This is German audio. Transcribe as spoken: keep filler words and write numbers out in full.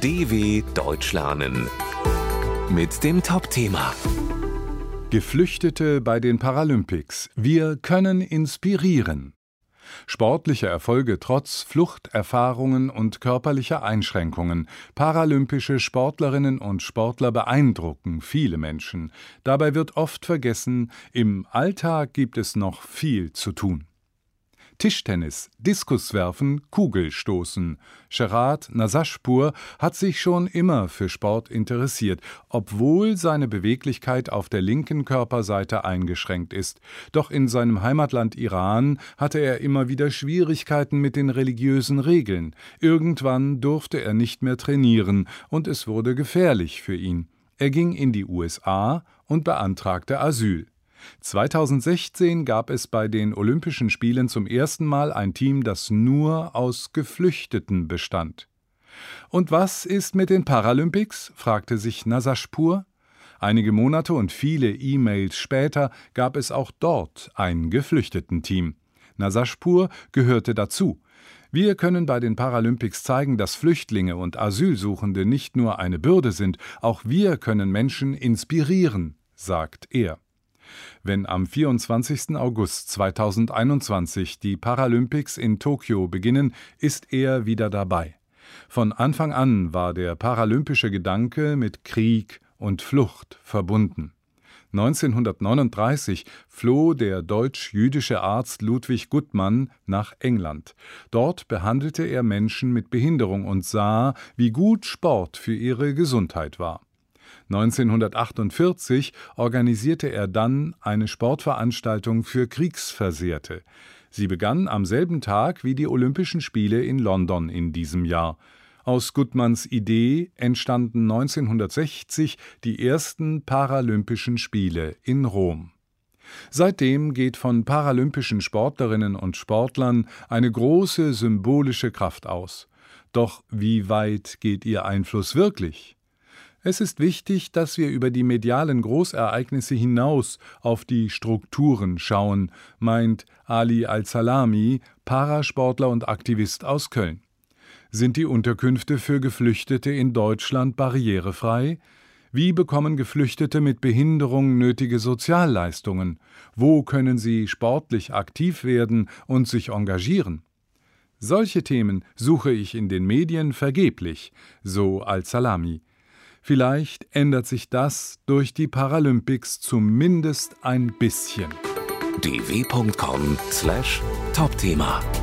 D W Deutsch lernen mit dem Top-Thema Geflüchtete bei den Paralympics. Wir können inspirieren. Sportliche Erfolge trotz Fluchterfahrungen und körperlicher Einschränkungen. Paralympische Sportlerinnen und Sportler beeindrucken viele Menschen. Dabei wird oft vergessen, im Alltag gibt es noch viel zu tun. Tischtennis, Diskuswerfen, Kugelstoßen. Sherard Nashashpur hat sich schon immer für Sport interessiert, obwohl seine Beweglichkeit auf der linken Körperseite eingeschränkt ist. Doch in seinem Heimatland Iran hatte er immer wieder Schwierigkeiten mit den religiösen Regeln. Irgendwann durfte er nicht mehr trainieren und es wurde gefährlich für ihn. Er ging in die U S A und beantragte Asyl. zweitausendsechzehn gab es bei den Olympischen Spielen zum ersten Mal ein Team, das nur aus Geflüchteten bestand. Und was ist mit den Paralympics? Fragte sich Nashashpur. Einige Monate und viele E-Mails später gab es auch dort ein Geflüchtetenteam. Nashashpur gehörte dazu. Wir können bei den Paralympics zeigen, dass Flüchtlinge und Asylsuchende nicht nur eine Bürde sind, auch wir können Menschen inspirieren, sagt er. Wenn am vierundzwanzigsten August zweitausendeinundzwanzig die Paralympics in Tokio beginnen, ist er wieder dabei. Von Anfang an war der paralympische Gedanke mit Krieg und Flucht verbunden. neunzehnhundertneununddreißig floh der deutsch-jüdische Arzt Ludwig Guttmann nach England. Dort behandelte er Menschen mit Behinderung und sah, wie gut Sport für ihre Gesundheit war. neunzehnhundertachtundvierzig organisierte er dann eine Sportveranstaltung für Kriegsversehrte. Sie begann am selben Tag wie die Olympischen Spiele in London in diesem Jahr. Aus Guttmanns Idee entstanden neunzehnhundertsechzig die ersten Paralympischen Spiele in Rom. Seitdem geht von paralympischen Sportlerinnen und Sportlern eine große symbolische Kraft aus. Doch wie weit geht ihr Einfluss wirklich? Es ist wichtig, dass wir über die medialen Großereignisse hinaus auf die Strukturen schauen, meint Ali Al-Salami, Parasportler und Aktivist aus Köln. Sind die Unterkünfte für Geflüchtete in Deutschland barrierefrei? Wie bekommen Geflüchtete mit Behinderung nötige Sozialleistungen? Wo können sie sportlich aktiv werden und sich engagieren? Solche Themen suche ich in den Medien vergeblich, so Al-Salami. Vielleicht ändert sich das durch die Paralympics zumindest ein bisschen. d w punkt com slash Top-Thema